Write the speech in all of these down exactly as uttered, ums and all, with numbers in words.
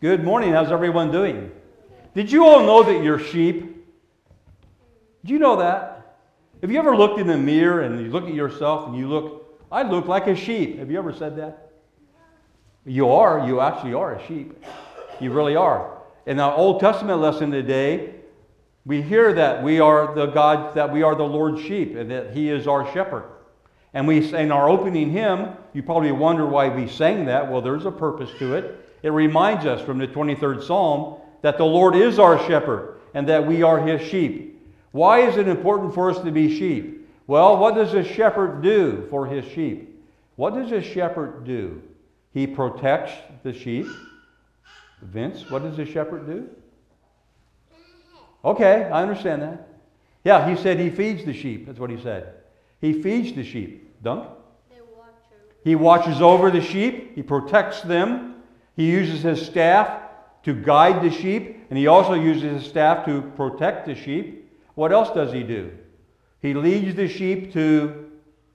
Good morning. How's everyone doing? Did you all know that you're sheep? Did you know that? Have you ever looked in the mirror and you look at yourself and you look, I look like a sheep. Have you ever said that? You are. You actually are a sheep. You really are. In our Old Testament lesson today, we hear that we are the God, that we are the Lord's sheep, and that He is our shepherd. And we, in our opening hymn, you probably wonder why we sang that. Well, there's a purpose to it. It reminds us from the twenty-third Psalm that the Lord is our shepherd and that we are His sheep. Why is it important for us to be sheep? Well, what does a shepherd do for his sheep? What does a shepherd do? He protects the sheep. Vince, what does a shepherd do? Okay, I understand that. Yeah, he said he feeds the sheep. That's what he said. He feeds the sheep. Dunk? He watches over the sheep. He protects them. He uses his staff to guide the sheep, and he also uses his staff to protect the sheep. What else does he do? He leads the sheep to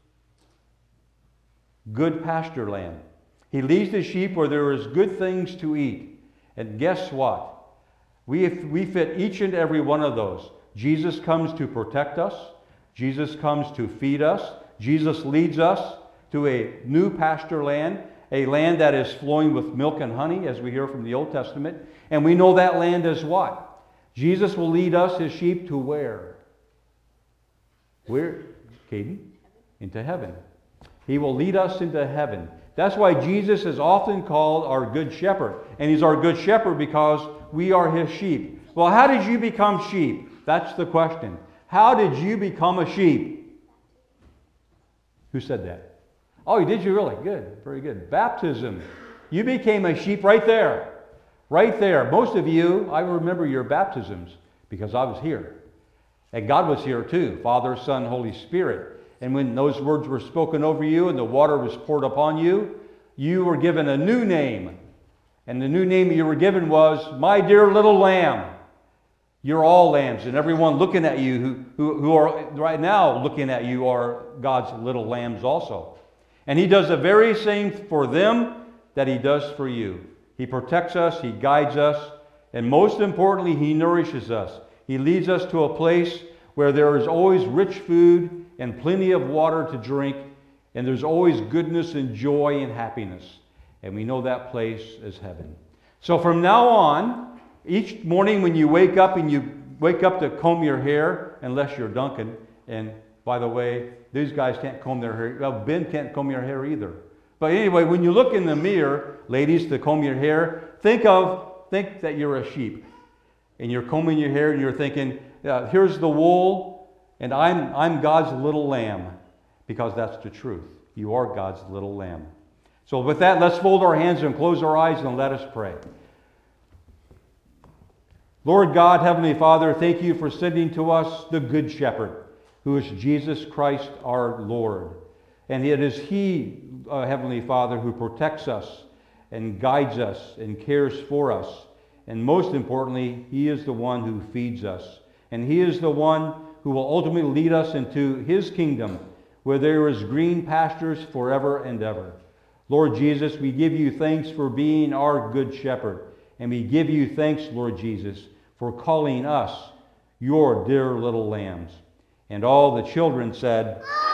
good pasture land. He leads the sheep where there is good things to eat. And guess what? We, we fit each and every one of those. Jesus comes to protect us. Jesus comes to feed us. Jesus leads us to a new pasture land, a land that is flowing with milk and honey, as we hear from the Old Testament. And we know that land is what? Jesus will lead us, His sheep, to where? Where, Caden? Into heaven. He will lead us into heaven. That's why Jesus is often called our good shepherd. And He's our good shepherd because we are His sheep. Well, how did you become sheep? That's the question. How did you become a sheep? Who said that? Oh, did you really? Good. Very good. Baptism. You became a sheep right there. Right there. Most of you, I remember your baptisms because I was here. And God was here too. Father, Son, Holy Spirit. And when those words were spoken over you and the water was poured upon you, you were given a new name. And the new name you were given was, My Dear Little Lamb. You're all lambs, and everyone looking at you who, who, who are right now looking at you are God's little lambs also. And He does the very same for them that He does for you. He protects us, He guides us, and most importantly, He nourishes us. He leads us to a place where there is always rich food and plenty of water to drink, and there's always goodness and joy and happiness. And we know that place is heaven. So from now on, each morning when you wake up and you wake up to comb your hair, unless you're Duncan, and by the way, these guys can't comb their hair. Well, Ben can't comb your hair either. But anyway, when you look in the mirror, ladies, to comb your hair, think of, think that you're a sheep. And you're combing your hair and you're thinking, uh, here's the wool, and I'm, I'm God's little lamb. Because that's the truth. You are God's little lamb. So with that, let's fold our hands and close our eyes and let us pray. Lord God, Heavenly Father, thank You for sending to us the Good Shepherd, who is Jesus Christ our Lord. And it is He, uh, Heavenly Father, who protects us and guides us and cares for us. And most importantly, He is the one who feeds us. And He is the one who will ultimately lead us into His kingdom, where there is green pastures forever and ever. Lord Jesus, we give You thanks for being our Good Shepherd. And we give You thanks, Lord Jesus, for calling us Your dear little lambs. And all the children said,